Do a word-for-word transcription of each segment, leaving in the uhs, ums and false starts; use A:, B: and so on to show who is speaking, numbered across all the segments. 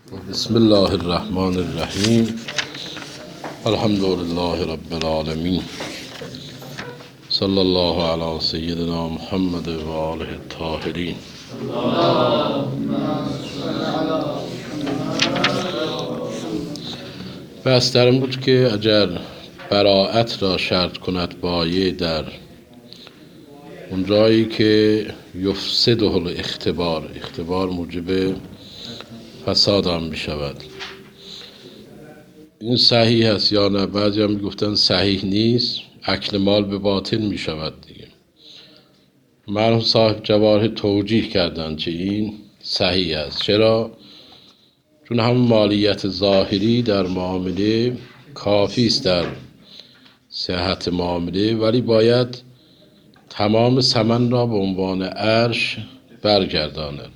A: بسم الله الرحمن الرحیم. الحمد لله رب العالمین. صلی الله علی سیدنا محمد و آله الطاهرین. بحث در این بود که اگر براءت را شرط کند بایع در اون جایی که یفسده الاختبار، اختبار موجب فساد هم می شود، این صحیح است یا نه؟ بعضی هم می گفتن صحیح نیست، اکل مال به باطل می شود دیگه. مرحوم صاحب جواهر توجیه کردن که این صحیح است. چرا؟ چون هم مالیت ظاهری در معامله کافی است در صحت معامله، ولی باید تمام ثمن را به عنوان ارش برگرداند.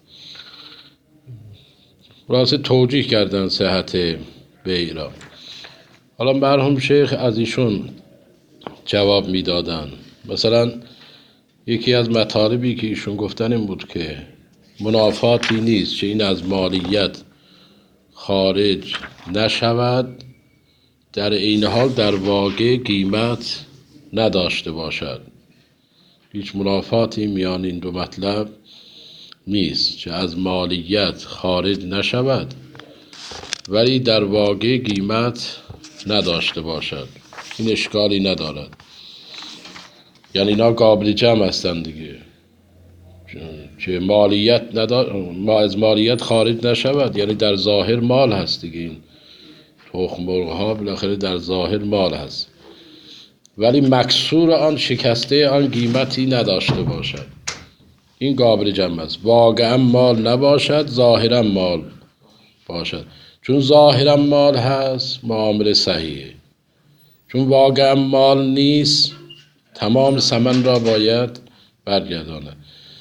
A: راسته توجیه کردن صحت بیع را. حالا مرحوم شیخ از ایشون جواب میدادن. مثلا یکی از مطالبی که ایشون گفتن این بود که منافاتی نیست که این از مالیت خارج نشود، در این حال در واقع قیمت نداشته باشد. هیچ منافاتی میان این دو مطلب نیست که از مالیت خارج نشود ولی در واقع قیمت نداشته باشد. این اشکالی ندارد، یعنی اینا قابل جمع هستن دیگه، که مالیت ندار... ما از مالیت خارج نشود، یعنی در ظاهر مال هست دیگه. این تخم مرغ ها بالاخره در ظاهر مال هست، ولی مکسور آن، شکسته آن قیمتی نداشته باشد. این قابل جمع است. واقعا مال نباشد، ظاهرا مال باشد. چون ظاهرا مال هست معامله صحیحه، چون واقعا مال نیست تمام ثمن را باید برگرداند.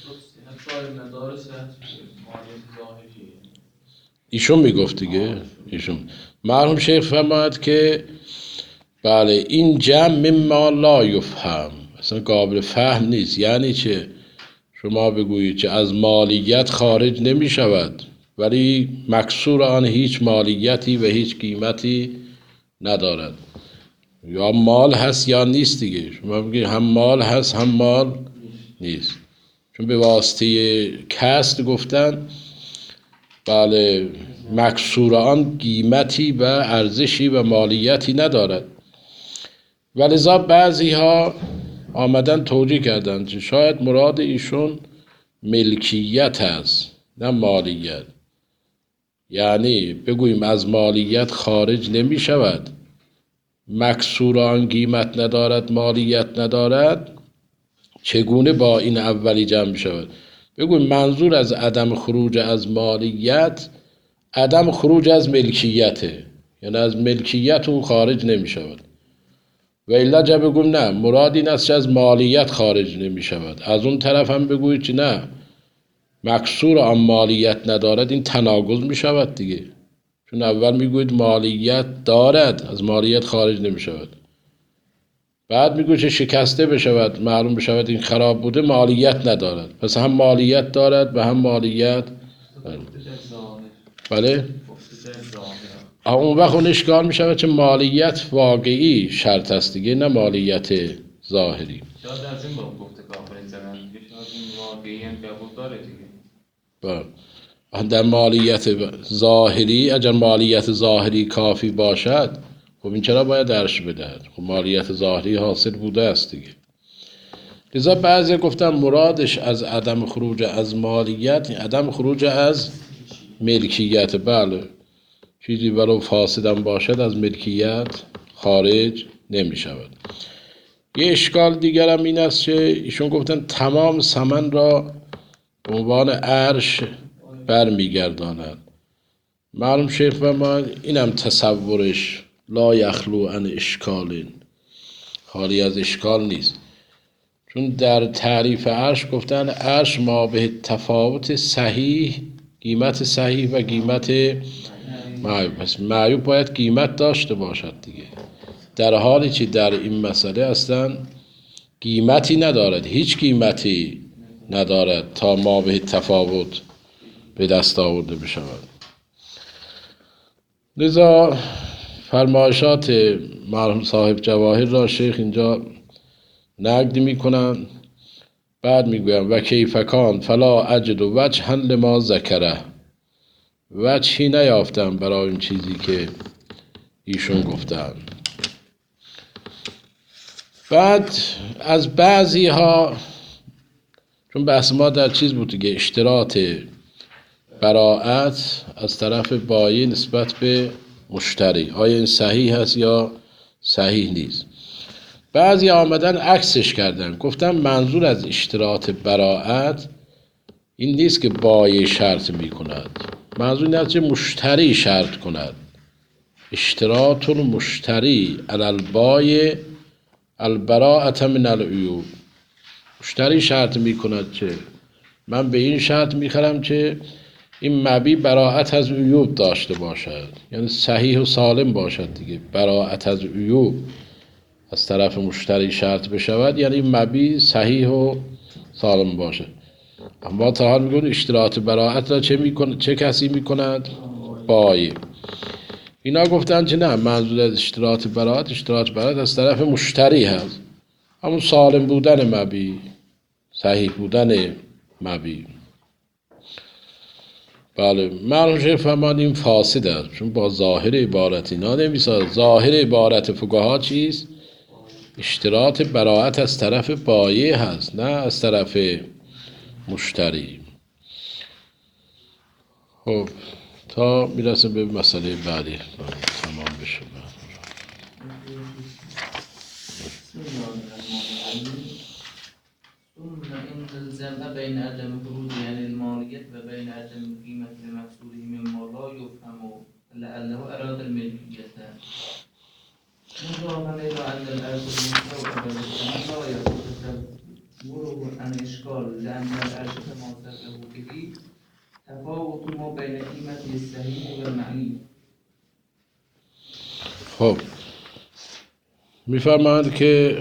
A: ایشون میگفت دیگه، ایشون مرحوم شیخ فرماید که بله این جمع مما لا یفهم، اصلا قابل فهم نیست. یعنی چه؟ شما بگویید که از مالیت خارج نمی شود ولی مکسور آن هیچ مالیتی و هیچ قیمتی ندارد. یا مال هست یا نیست دیگه. شما بگید هم مال هست هم مال نیست، چون به واسطه کسر گفتن بله مکسور آن قیمتی و ارزشی و مالیتی ندارد. ولذا بعضی ها آمدن توجیه کردن که شاید مراد ایشون ملکیت هست نه مالیت. یعنی بگوییم از مالیت خارج نمی شود، مکسور آن قیمت ندارد، مالیت ندارد، چگونه با این اولی جمع شود؟ بگوییم منظور از عدم خروج از مالیت عدم خروج از ملکیته، یعنی از ملکیت اون خارج نمی شود. و الا جا بگویم نه، مراد این است که از مالیت خارج نمی شود. از اون طرف هم بگویید که نه، مکسور آن مالیت ندارد، این تناقض می شود دیگه. چون اول میگوید مالیت دارد، از مالیت خارج نمی شود، بعد میگوید که شکسته بشود، معلوم بشود این خراب بوده، مالیت ندارد. پس هم مالیت دارد و هم مالیت دارد. بله؟ اون وقت اون اشکال می شود که مالیت واقعی شرط است دیگه، نه مالیت ظاهری.
B: شاید از این باب گفته کافر زنن دیگه، شاید این واقعی هم قبول داره دیگه.
A: بله. در مالیت ظاهری اگر مالیت ظاهری کافی باشد، خب این چرا باید درش بدهد؟ خب مالیت ظاهری حاصل بوده است دیگه. لذا بعضی گفتن مرادش از عدم خروج از مالیت عدم خروج از ملکیت. بله، چیزی ولو فاسدم باشد از ملکیت خارج نمی شود. یه اشکال دیگر هم این است که ایشون گفتن تمام ثمن را به عنوان ارش برمیگرداند. معلوم شیخ و ما اینم تصورش لا یخلو عن اشکال، خالی از اشکال نیست. چون در تعریف ارش گفتن ارش ما به تفاوت صحیح، قیمت صحیح و قیمت معیوب. پس معیوب باید قیمت داشته باشد دیگه، در حالی که در این مسئله اصلا قیمتی ندارد، هیچ قیمتی ندارد تا ما به تفاوت به دست آورده بشود. لذا فرمایشات مرحوم صاحب جواهر را شیخ اینجا نقد میکنن. بعد میگویم و کیفکان فلا اجد و وجها لما ذکره، وجهی نیافتم برای این چیزی که ایشون گفتن. بعد از بعضی ها، چون بحث ما در چیز بود که اشتراط براءت از طرف بایی نسبت به مشتری، آیا این صحیح هست یا صحیح نیست. بعضی آمدن عکسش کردن، گفتن منظور از اشتراط براءت این نیست که بایی شرط می کند، منظور این است که مشتری شرط کند. اشتراط المشتری علی البای البراءت من العیوب، مشتری شرط می کند که من به این شرط می خرم که این مبیع براءت از عیوب داشته باشد، یعنی صحیح و سالم باشد دیگه. براءت از عیوب از طرف مشتری شرط بشود یعنی مبیع صحیح و سالم باشد. اما تا حال میگن اشتراط براءت را چه میکنه، چه کسی میکند؟ بایی. اینا گفتن که نه، منظور از اشتراط براءت، اشتراط براءت از طرف مشتری هست، همون سالم بودن مبیع، صحیح بودن مبیع. بله، مرحوم شیخ فرمان این فاسد است، چون با ظاهر عبارت اینا نمیسازد. ظاهر عبارت فقها چیست؟ اشتراط براءت از طرف بایع هست، نه از طرف مشتری. خب تا میرسیم به مسئله بعدی تمام بشه.
C: ثم إن الجمع بين عدم خروج عن المالية وبين عدم قيمة المقصود مما لا يفهم لعله أراد الملكية. نظرا إلى أن الأرض المستوعبة للثمن لا يتصوره عن إشكال، لأن الأرض كما ذكره به تفاوت ما بين قيمته الصحيح والمعيب.
A: خب میفرماند که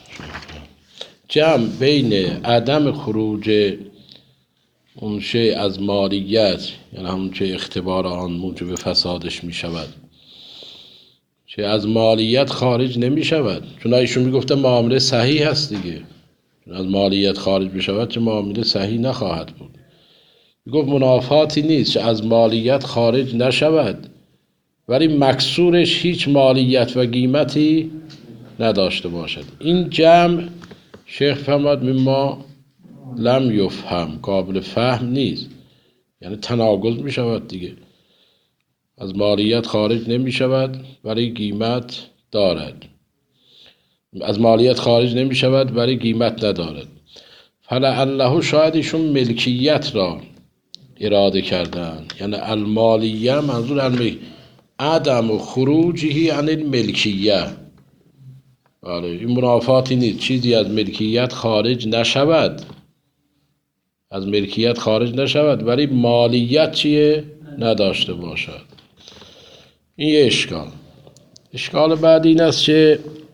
A: جمع بین عدم خروج اون شی از مالیت، یعنی همون چه اختبار آن موجب فسادش می شود، چه از مالیت خارج نمی شود، چون ایشون می گفته معامله صحیح هست دیگه، چون از مالیت خارج بشود چه معامله صحیح نخواهد بود. می گفت منافاتی نیست چه از مالیت خارج نشود ولی مکسورش هیچ مالیت و قیمتی نداشته باشد. این جمع شیخ فرماد مما لم یفهم، قابل فهم نیست، یعنی تناقض می شود دیگه. از مالیت خارج نمی شود ولی قیمت دارد، از مالیت خارج نمی شود ولی قیمت ندارد. فلعله شاید ایشون ملکیت را اراده کردن، یعنی المالیه منظور الملک عدم خروجه عن الملکیه. بله، این منافاتی نیست، چیزی از ملکیت خارج نشود، از ملکیت خارج نشود ولی مالیت چیه؟ نداشته باشد. این یه اشکال. اشکال بعد این است که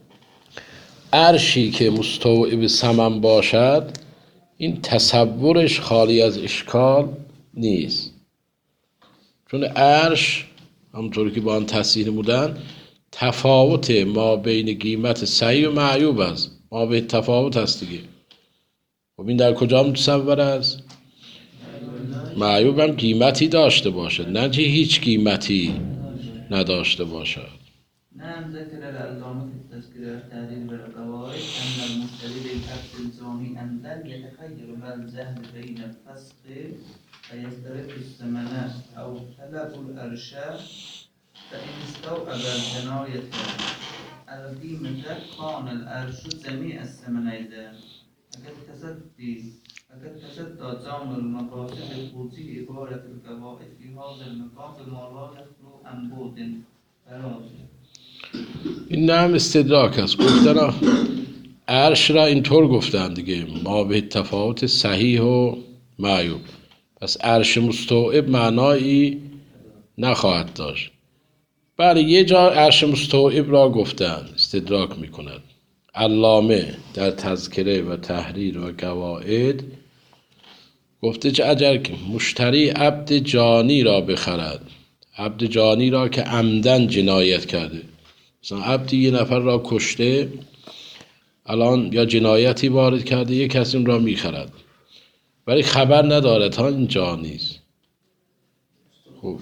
A: عرشی که مستوعب ثمن باشد این تصورش خالی از اشکال نیست، چون عرش همونطوری که با آن تصحیح بودن تفاوت ما بین قیمت صحیح و معیوب است، ما به تفاوت هست دیگه. خب این در کجا متصور است؟ معیوب هم قیمتی داشته باشد، نه که هیچ قیمتی نداشته باشد.
C: نعم ذكر العلامة في التذكرة والتحرير والقواعد أن المشتري للعقد الزامي أن لن يتخير مع الجهل بين الفسق فيسترد الثمن أو طلب الأرشاء، فإن استوعب الجناية القيمة كان الأرش جميع الثمنين. فقد تصدي فقد تصدى جامع المقاصد لخروجي عبارة القواعد في هذا المقام بما لا يخلو عن بعد فراز.
A: این نعم استدراک است. گفتن عرش را اینطور گفتن دیگه، ما به تفاوت صحیح و معیوب، پس عرش مستوعب معنایی نخواهد داشت. بله، یه جا عرش مستوعب را گفتن، استدراک میکند. علامه در تذکره و تحریر و قواعد گفته که اگر مشتری عبد جانی را بخرد، عبد جانی را که عمدن جنایت کرده. مثلا عبدی یه نفر را کشته، الان یا جنایتی وارد کرده، یه کسی اون را میخرد ولی خبر نداره تا این جانیست. خب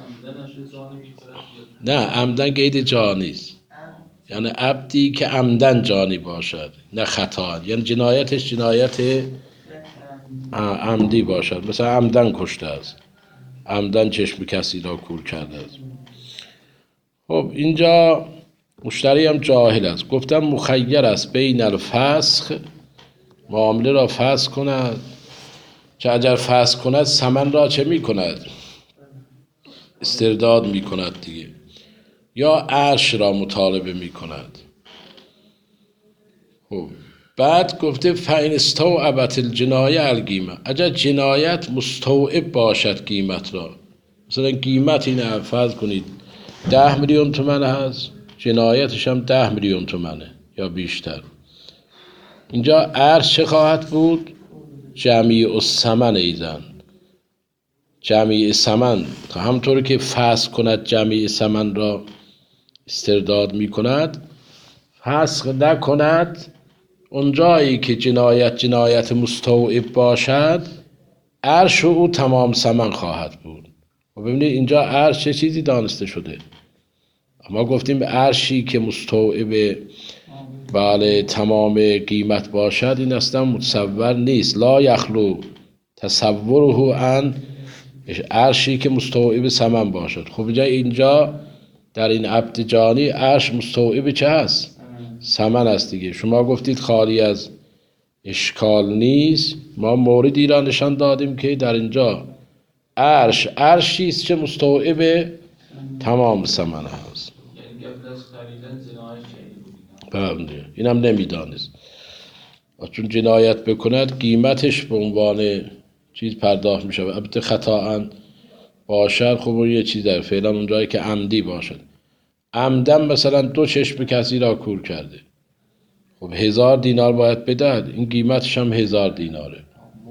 A: نه، عمدن قید جانیست، یعنی عبدی که عمدن جانی باشد نه خطا، یعنی جنایتش جنایت عمدی باشد، مثلا عمدن کشته است، عمدن چشم کسی را کور کرده است. خب اینجا مشتری هم جاهل است. گفتم مخیر است بین الفسخ، معامله را فسخ کند، که اگر فسخ کند ثمن را چه می کند؟ استرداد می کند دیگه، یا عرش را مطالبه می کند. خب بعد گفته فإن استوعبت الجنایه القیمه، اگر جنایت مستوعب باشد قیمت را، مثلا قیمت اینه فرض کنید ده میلیون تومن هست، جنایتش هم ده میلیون تومنه یا بیشتر، اینجا عرش چه خواهد بود؟ جمیع الثمن ایزن، جمیع ثمن، همطور که فسخ کند جمیع ثمن را استرداد می کند، فسخ نکند اونجایی که جنایت جنایت مستوعب باشد، عرش او تمام ثمن خواهد بود. و ببینید اینجا عرش چه چیزی دانسته شده؟ ما گفتیم عرشی که مستوعب بله تمام قیمت باشد، این اصلا متصور نیست، لا یخلو تصوره عن عرشی که مستوعب ثمن باشد. خب اینجا اینجا در این عبد جانی عرش مستوعب چه هست؟ ثمن است دیگه. شما گفتید خالی از اشکال نیست، ما موردی را نشان دادیم که در اینجا عرش عرشی است که مستوعب تمام ثمن هست. بله اینم نمیدانست، چون جنایت بکند قیمتش به عنوان چیز پرداخت می شود. البته خطااً باشد خب اون یه چیز در فعلا اونجایی که عمدی باشد، عمدن مثلا دو چشم کسی را کور کرده، خب هزار دینار باید بدهد، این قیمتش هم هزار دیناره.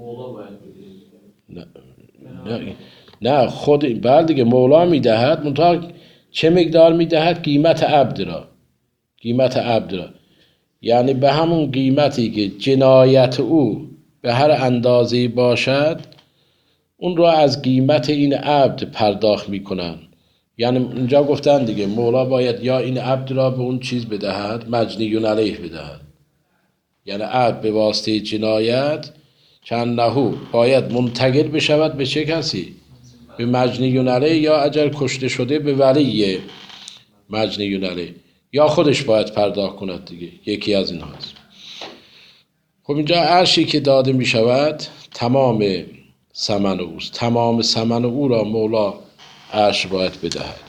A: نه نه, نه خود بعد دیگه مولا میدهد، منتها چه مقدار میدهد؟ قیمت عبد را، قیمت عبد را، یعنی به همون قیمتی که جنایت او به هر اندازه‌ای باشد اون را از قیمت این عبد پرداخت میکنن. یعنی اینجا گفتن دیگه مولا باید یا این عبد را به اون چیز بدهد، مجنی علیه بدهد، یعنی عبد به واسطه جنایت چند نهو باید منتقل بشود به چه کسی؟ به مجنی علیه، یا اگر کشته شده به ولی مجنی علیه، یا خودش باید پرداخت کند دیگه، یکی از این هاست. خب اینجا عرشی که داده می شود تمام ثمن اوست، تمام ثمن او را مولا عرش باید بدهد.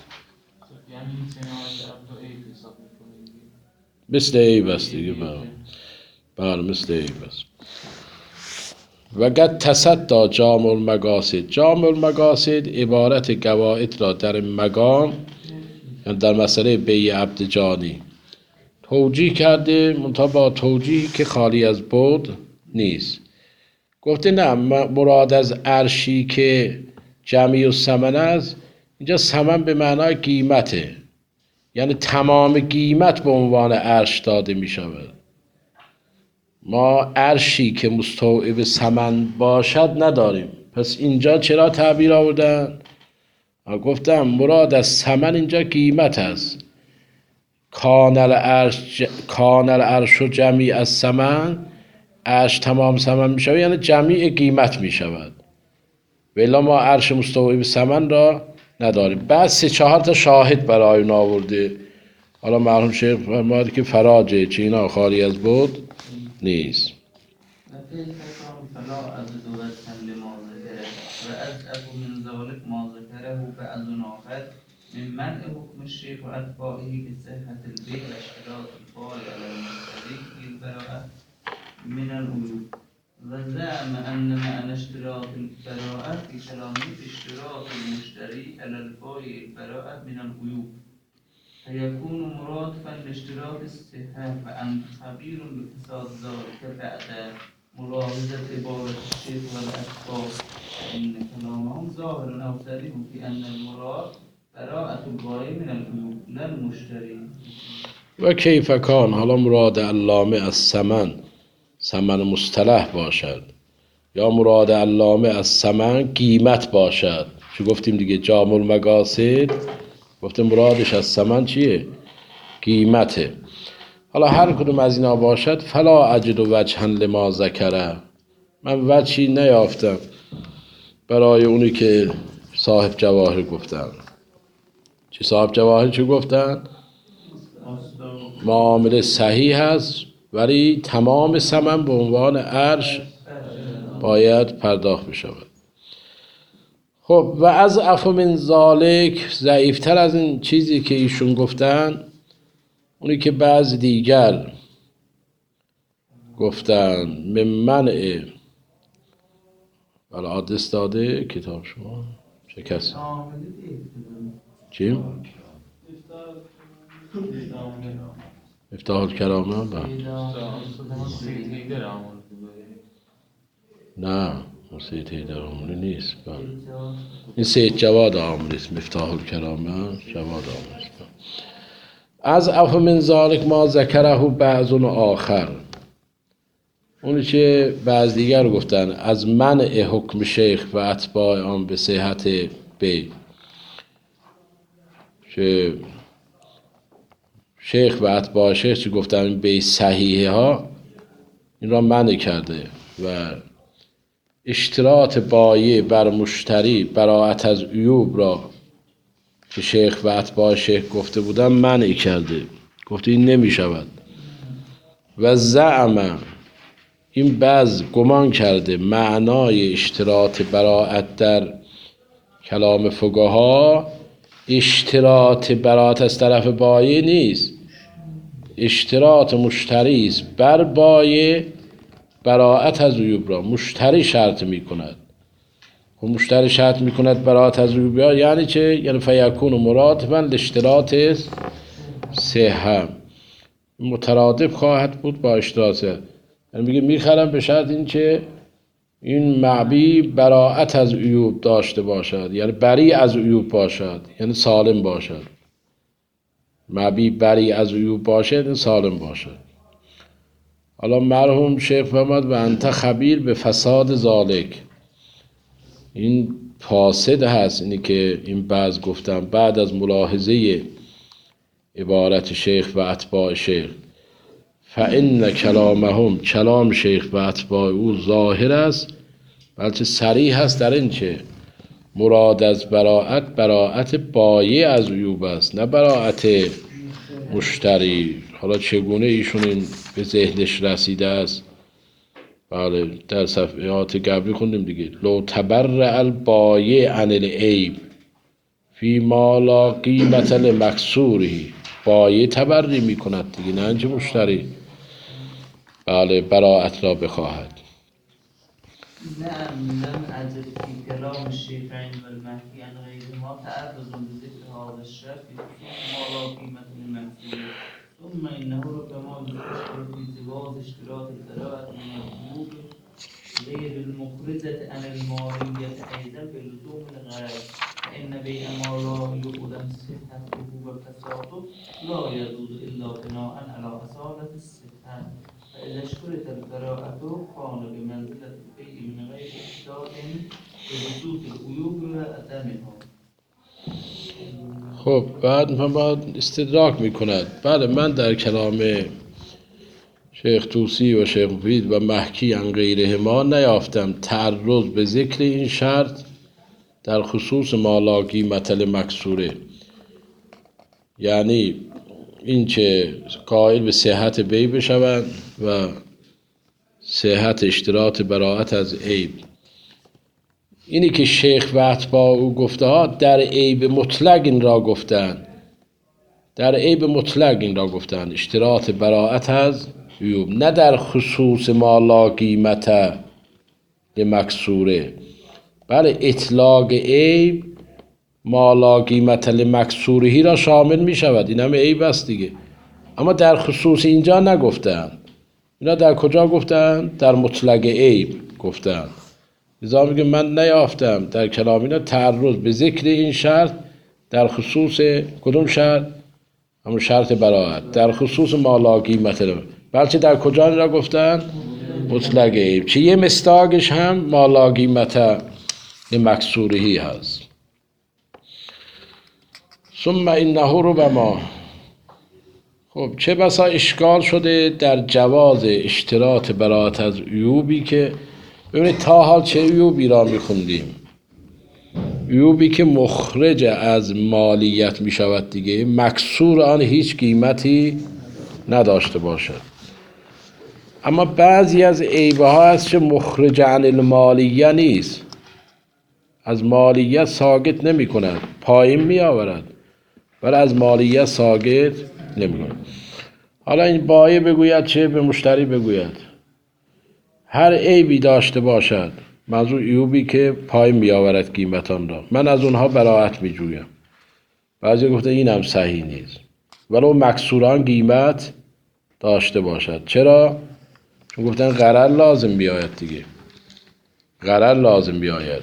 A: مثل عیب است دیگه، بله مثل عیب است. و قد تصدی جامع المقاصد، جامع المقاصد عبارت قواعد را در مقام، یعنی در مسئله بیع عبد جانی توجیه کرده، منتها با توجیهی که خالی از بعد نیست. گفته نه، مراد از عرشی که جمیع الثمن است، اینجا ثمن به معنای قیمته، یعنی تمام قیمت به عنوان عرش داده می شود. ما عرشی که مستوعب ثمن باشد نداریم. پس اینجا چرا تعبیر آوردن؟ گفتم مراد از ثمن اینجا قیمت است. کان العرش کان العرش جمیع الثمن، عرش تمام ثمن می شود یعنی جمیع قیمت می شود، ولی ما عرش مستوعب ثمن را نداریم. بعد سه چهار تا شاهد برای اون آورده. حالا مرحوم شیخ فرمود که فراجه چینا خالی از بود نیست.
C: فلا از دوستن لما ذکره و از افو من ذالک ما ذکره و از آخر من منع حکم الشیخ و اتباعه به صحت البیع و اشتراط الفاعل علی المشتری بالبراءة من العیوب و زعم ان معنى اشتراط البراءة في شرامية اشتراط المشتري على البائع البراءة من العیوب فيكون مرادفا لاشتراط الصحة فأنت خبير بفساد ذلك بعد ملاحظة عبارة الشيخ والأتباع فإن كلامهم ظاهر أو صريح في أن المراد براءة البایی من العیوب نه المشتری.
A: و کیف کان، حالا مراد علامه از ثمن ثمن مصطلح باشد یا مراد علامه از ثمن قیمت باشد. چو گفتیم دیگه جامع المقاصد گفتیم مرادش از ثمن چیه؟ قیمته. حالا هر کدوم از اینا باشد فلا اجد وجها لما ذکره، من وجهی نیافتم برای اونی که صاحب جواهر گفتن. چی صاحب جواهر چی گفتن؟ معامله صحیح هست ولی تمام ثمن به عنوان ارش باید پرداخت بشود. خب و از عفو من ذالک، ضعیفتر از این چیزی که ایشون گفتن اونی که بعض دیگر گفتن من منع، ولی آدرس داده کتاب شما چه کسی؟ چی؟ مفتاح الکرامه. نه اون سید حیدر آملی نیست. این سید جواد آملی است. مفتاح الکرامه جواد آملی است. از عفو من ذالک ما ذکره بعض آخر، اونی که بعض دیگر گفتن از منع حکم شیخ و اتباع آن به صحت بی، که شیخ و اتباع شیخ چی گفتن بی صحیحه ها این را منع کرده و اشتراط بایع بر مشتری براءت از عیوب را که شیخ و اتباع شیخ گفته بودن منع کرده، گفته این نمی شود. و زعم، این بعض گمان کرده معنای اشتراط براءت در کلام فقها اشتراط براءت از طرف بایع نیست، اشتراط مشتری است بر بایع براءت از عیوب را. مشتری شرط می کند، و مشتری شرط می کند براءت از عیوب را یعنی چه؟ یعنی فیکون مرادفا لاشتراط صحه، مترادف خواهد بود با اشتراط صحه. یعنی میگه میخرم به شرط این که این معبی براءت از عیوب داشته باشد، یعنی بری از عیوب باشد، یعنی سالم باشد. معبی بری از عیوب باشد یعنی سالم باشد. حالا مرحوم شیخ فرمود و انت خبیر به فساد ذالک، این فاسد هست اینی که این بعض گفتن بعد از ملاحظه عبارت شیخ و اتباع شیخ فإن کلامهم، کلام شیخ و اتباع او ظاهر است بلکه صریح است در این چه مراد از براءت براءت بایع از عیوب است نه براءت مشتری. حالا چگونه ایشون این به ذهنش رسیده است؟ بله در صفحات قبلی خوندیم دیگه. لو تبرع البایع عن العیب فی ما لا قیمت لمکسوره، بایع تبرع می کند دیگه نه اینکه مشتری بله براءت را بخواهد.
C: نعم لم أجد في كلام الشيخين والمهدي عن غيرهما تعرض بذكر هذا الشرط في خصوص ما لا قيمة للمكسور، ثم إنه ربما يذكر في جواز اشتراط البراءة من العيوب غير المخرجة عن المالية أيضا بلزوم الغرض، فإن بيع ما لا يعلم صحته وفساده لا يجوز إلا بناء على أصالة الصحة، فإذا اشترط البراءة كان بمنزلة البيع من غير اشتراط بوجود العيوب وعدمها.
A: خب بعد من باید استدراک میکند. بله من در کلام شیخ طوسی و شیخ مفید و محکی عن غیرهما نیافتم تعرض به ذکر این شرط در خصوص ما لا قیمت لمکسوره، یعنی این که قائل به صحت بی بشوند و صحت اشتراط براءت از عیب. اینی که شیخ و اتباع او گفته ها در عیب مطلق این را گفتن، در عیب مطلق این را گفتن اشتراط براءت از عیوب، نه در خصوص ما لا قیمت لمکسوره. بله اطلاق عیب ما لا قیمت لمکسورهی را شامل می شود، این هم عیب است دیگه، اما در خصوص اینجا نگفتن. اینا در کجا گفتن؟ در مطلق عیب گفتن. لذا میگه من نیافتم در کلام اینا تعرض به ذکر این شرط در خصوص کدوم شرط؟ همون شرط براعت. در خصوص ما لا قیمت له. بلکه در کجا را گفتن؟ مطلق عیب. چه یه مستاقش هم ما لا قیمت لمکسورهی هست. ثم اینه ربما. خب چه بسا اشکال شده در جواز اشتراط براعت از عیوبی که ببینید تا حال چه عیوبی را میخوندیم؟ عیوبی که مخرج از مالیت می شود دیگه، مکسور آن هیچ قیمتی نداشته باشد. اما بعضی از عیبه ها هست که مخرج عن المالیه نیست، از مالیت ساقط نمی کند، پایین می آورد ولی از مالیت ساقط نمی کند. حالا این بایع بگوید چه به مشتری بگوید؟ هر عیبی داشته باشد، منظور عیوبی که پایین می آورد قیمتان را، من از اونها براعت می جویم. بعضی گفته این هم صحیح نیست ولو مکسوران قیمت داشته باشد. چرا؟ چون گفتن غرر لازم بیاید دیگه، غرر لازم بیاید.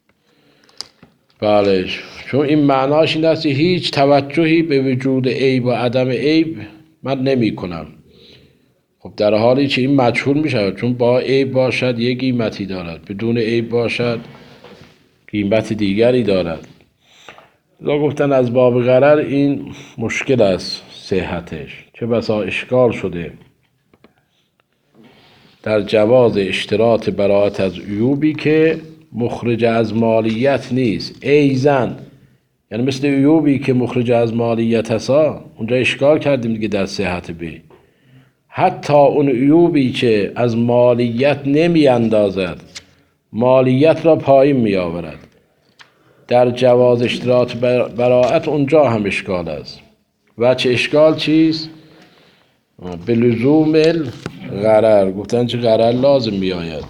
A: بله، چون این معناش این است که هیچ توجهی به وجود عیب و عدم عیب من نمی کنم. خب در حالی که این مجهول می شود، چون با عیب باشد یک قیمتی دارد، بدون عیب باشد قیمت دیگری دارد. لذا گفتن از باب غرر این مشکل است صحتش. چه بسا اشکال شده در جواز اشتراط براعت از عیوبی که مخرج از مالیت نیست، ایزن، یعنی مثل عیوبی که مخرج از مالیت هست، اونجا اشکال کردیم دیگه در صحت بی. حتی اون عیوبی که از مالیت نمی اندازد، مالیت را پایین می آورد، در جواز اشتراط براعت اونجا هم اشکال است. و چه اشکال چیست؟ به لزوم غرر، گفتن چه غرر لازم می آید.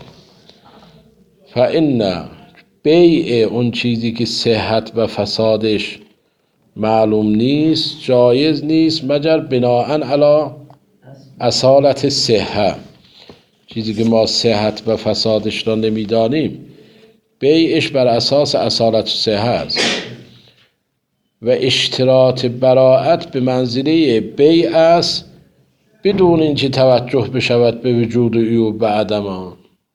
A: فإن بیع اون چیزی که صحت و فسادش معلوم نیست جایز نیست مگر بناءً علی اصالت صحه. چیزی که ما صحت و فسادش را نمیدانیم بیعش بر اساس اصالت صحه است و اشتراط براعت به منزله بیع است بدون اینکه توجه بشود به وجود عیوب و عدم آن.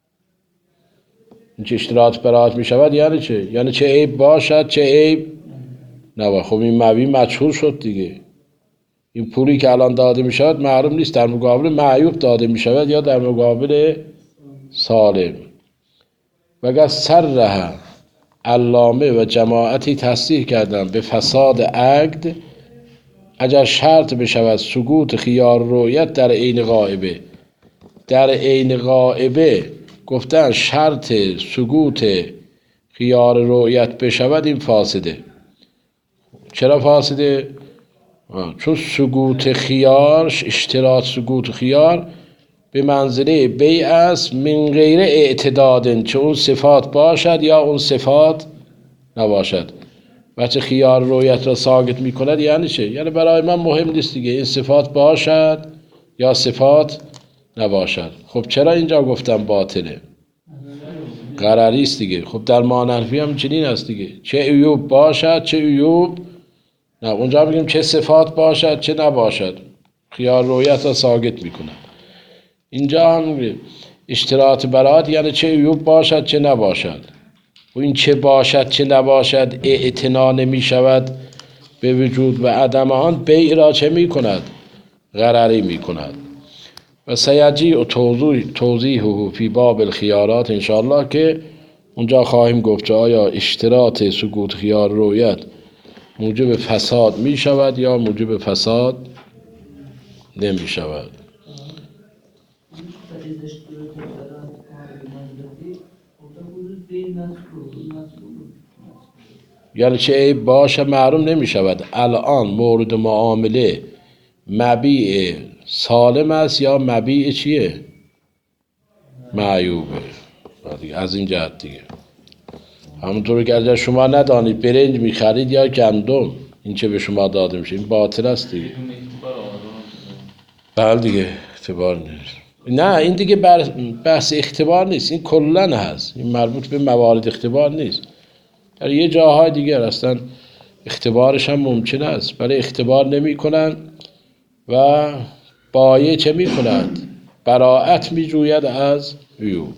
A: این چه اشتراط براعت می شود یعنی چه؟ یعنی چه عیب باشد چه عیب نباشد. خب این مبی مجهول شد دیگه. این پولی که الان داده می شود معلوم نیست در مقابل معیوب داده می شود یا در مقابل سالم. و اگر صرح علامه و جماعتی تصریح کردن به فساد عقد اگر شرط بشود سقوط خیار رؤیت در عین غائبه، در عین غائبه گفتن شرط سقوط خیار رؤیت بشود این فاسده. چرا فاسده؟ چون سقوط خیار، اشتراط سقوط خیار به منزله بیع است من غیر اعتداد، چه اون صفات باشد یا اون صفات نباشد. وقتی خیار رؤیت را ساقط می کند یعنی چه؟ یعنی برای من مهم نیست دیگه این صفات باشد یا صفات نباشد. خب چرا اینجا گفتم باطله؟ غرری است دیگه. خب در مانحنفی هم چنین است دیگه، چه عیوب باشد چه عیوب نه. اونجا میگیم چه صفات باشد چه نباشد، خیار رؤیت را ساقط می کند. اینجا هم اشتراط براعت یعنی چه عیوب باشد چه نباشد. و این چه باشد چه نباشد اعتنا نمی شود به وجود و عدم آن، بیع را چه می کند؟ غرری می کند. و سیجی و توضیحه فی باب الخیارات انشاءالله که اونجا خواهیم گفت که آیا اشتراط سقوط خیار رؤیت موجب فساد می شود یا موجب فساد نمی شود. یعنی چه عیب باشه معلوم نمی شود. الان مورد معامله مبیع سالم است یا مبیع چیه؟ معیوبه. از این جهت دیگه همونطور که اگر شما ندانید برنج میخرید یا گندم، این چه به شما داده میشه این باطل است دیگه. بله دیگه اعتبار نیست. نه این دیگه بحث اختبار نیست، این کلن هست، این مربوط به موارد اختبار نیست. در یه جاهای دیگر اصلا اختبارش هم ممکن است، ولی اختبار نمی کنند و بایع چه می کند؟ براءت می جوید از عیوب.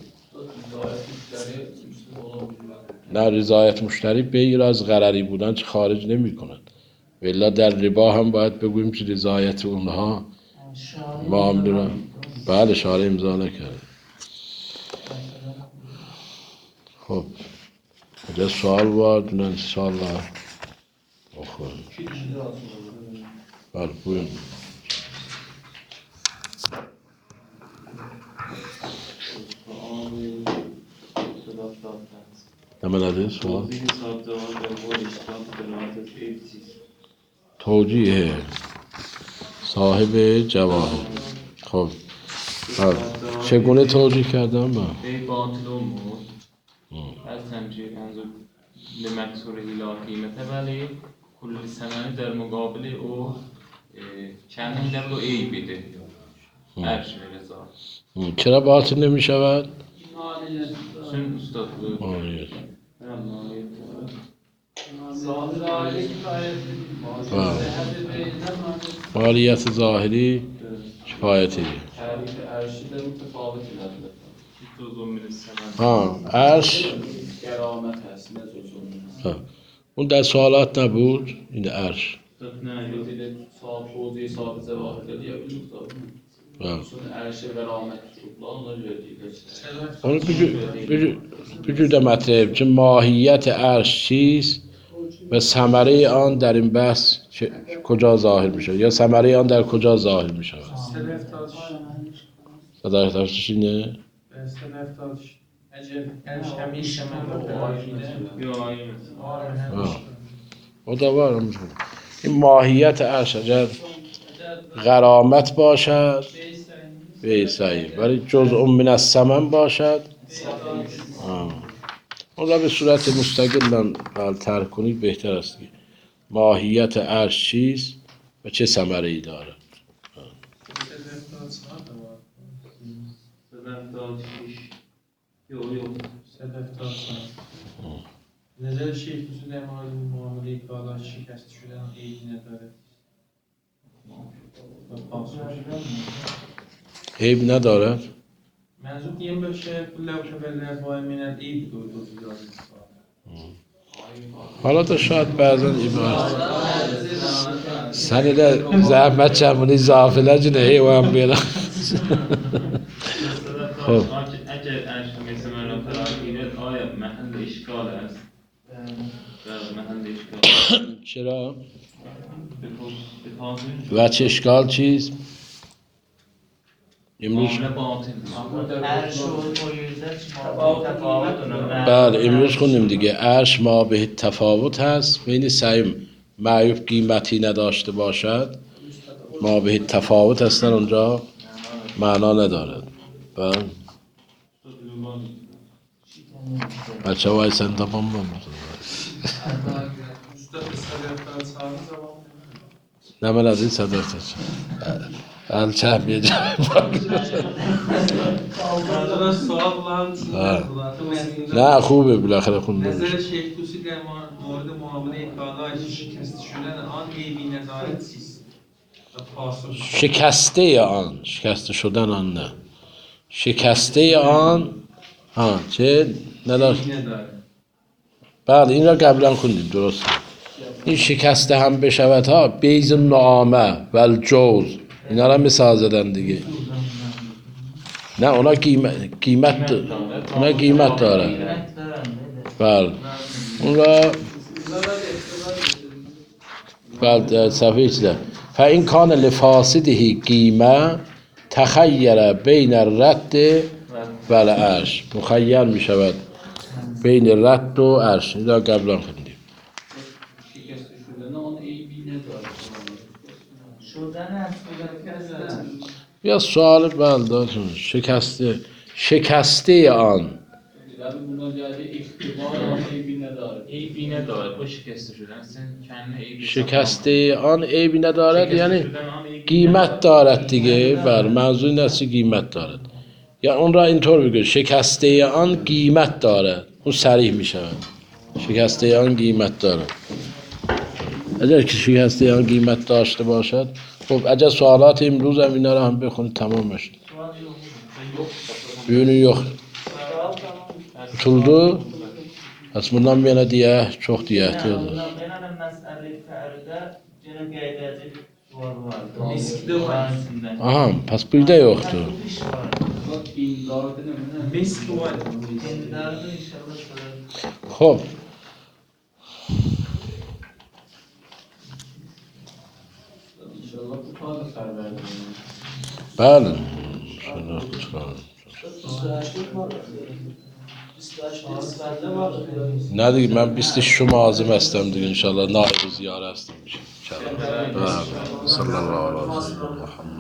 A: نه، رضایت مشتری غیر از غرری بودن خارج نمی کند. ولی در ربا هم باید بگوییم که رضایت اونها معامله را بله شارع امضا نکرد. خب اینجا سوال وارد نه انشاءالله آخر بله بویم نمینده سوال توجیه صاحب جواهر. خب چگونه توجیه کردم من؟
B: ای باطل امور از تنجیه انظور لمکسور هیلا قیمته ولی کل سمنی در مقابل او چند میدن رو ای بیده عرش رضا.
A: چرا باطل نمی شود؟
B: سن استاد
A: آیه مالیت ظاهری کفایتی. ها عرش اون در سوالات نبود این عرش. اون بجود مطلب که ماهیت عرش چیست و ثمره آن در این بحث کجا ظاهر میشه یا ثمره آن در کجا ظاهر میشه؟ صداقتش اینه؟ او دوباره میشه این ماهیت عرش اگر غرامت باشد بیسایی ولی جزء من الثمن باشد اون را به صورت مستقل ترک کنید بهتر است. ماهیت عرش چیست و چه ثمره ای دارد؟
D: نظر شیخ حسین در مورد معامله کالا شکست شدن عیبی نداره؟
A: عیب ندارد؟
D: منظور دیم باشه کل کبل وای من عیب دو دو زیاد
A: حالا تو شاید بعضا عبارت سنده زحمت چمونی زافله جنه ایوان بیرم. خب
B: اگر عرش مثل من فرامینه آیا محل اشکال است؟ محل اشکال
A: چرا؟ و چه اشکال چیز؟ امروز بله امروز خوندیم دیگه عرش ما به تفاوت هست بین سعیم معیوب قیمتی نداشته باشد ما به تفاوت هستن اونجا معنا ندارد. بله بچه های سنتا بام بام نه من از این صداقت حال چه بیه نه خوبه بالاخره خونده
D: نظر شیخ توسی در مورد معامله کالا شکست شدن آن عیبی ندارد چیست؟
A: شکسته آن شکسته شدن آن نه شکسته آن ها چه نداشت. بله این را قبلا خوندیم درست. این شکسته هم بشود ها بیز نعامه و الجوز اینا را مثال زدن دیگه. نه اونا قیمت قیمت اونا قیمت داره. بله اون را بله صفحه چیزه فاین کان لفاسده قیمه تخیر بین الرد و العرش مخیر می شود بین رد و عرش. این را قبلا خوندیم. یا سوال بلداتون شکسته شکسته آن شکسته آن عیبی ندارد یعنی قیمت دارد دیگه. بر منظور این است قیمت دارد یا اون را اینطور بگو شکسته آن قیمت دارد اون صریح می شود شکسته آن قیمت دارد. اگر کسی هست یا قیمت داشته باشد. خب اگر سوالات امروز هم اینا رو هم بخونید تمامش. Büyüğünü yok. Tutuldu. Pes bundan bir yana diye çok diye ihtiyacı. Aha, pes bir de yoktu.
D: Misk var.
A: Hop. Bəli. Şunu tutalım. Ne diyeyim ben biz de şu malzeme istemdik inşallah. Naib ziyarət istemdik. İnşallah. Sallallahu aleyhi ve sellem.